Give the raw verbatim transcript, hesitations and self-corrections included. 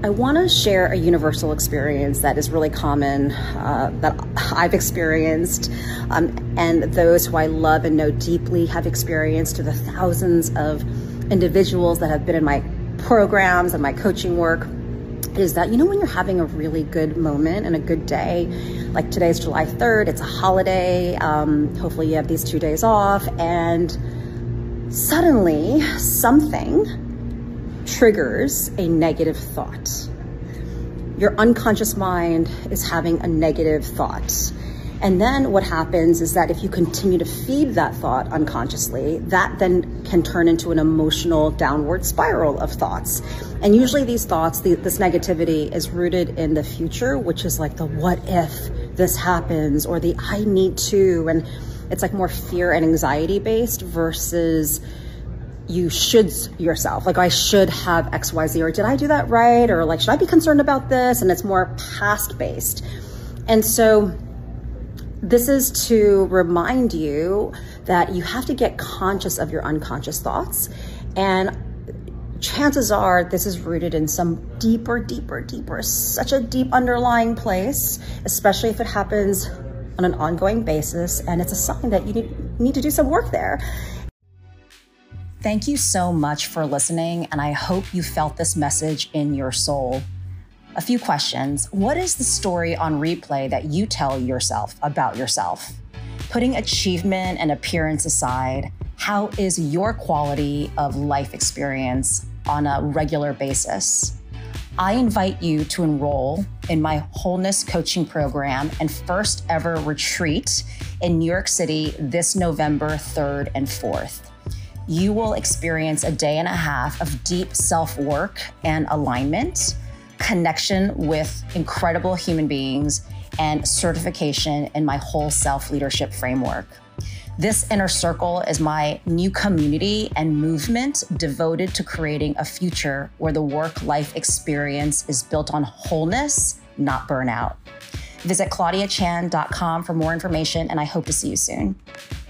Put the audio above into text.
I want to share a universal experience that is really common, uh, that I've experienced, um, and those who I love and know deeply have experienced, to the thousands of individuals that have been in my programs and my coaching work, is that, you know, when you're having a really good moment and a good day, like today's July third, it's a holiday, um, hopefully you have these two days off, and suddenly something triggers a negative thought. Your unconscious mind is having a negative thought. And then what happens is that if you continue to feed that thought unconsciously, that then can turn into an emotional downward spiral of thoughts. And usually these thoughts, the, this negativity is rooted in the future, which is like the what if this happens, or the I need to, and it's like more fear and anxiety based versus you should yourself, like I should have X, Y, Z, or did I do that right? Or like, should I be concerned about this? And it's more past based. And so this is to remind you that you have to get conscious of your unconscious thoughts. And chances are this is rooted in some deeper, deeper, deeper, such a deep underlying place, especially if it happens on an ongoing basis. And it's a sign that you need, need to do some work there. Thank you so much for listening, and I hope you felt this message in your soul. A few questions. What is the story on replay that you tell yourself about yourself? Putting achievement and appearance aside, how is your quality of life experience on a regular basis? I invite you to enroll in my Wholeness Coaching Program and first ever retreat in New York City this November third and fourth. You will experience a day and a half of deep self-work and alignment, connection with incredible human beings, and certification in my whole self leadership framework. This inner circle is my new community and movement devoted to creating a future where the work-life experience is built on wholeness, not burnout. Visit claudia chan dot com for more information, and I hope to see you soon.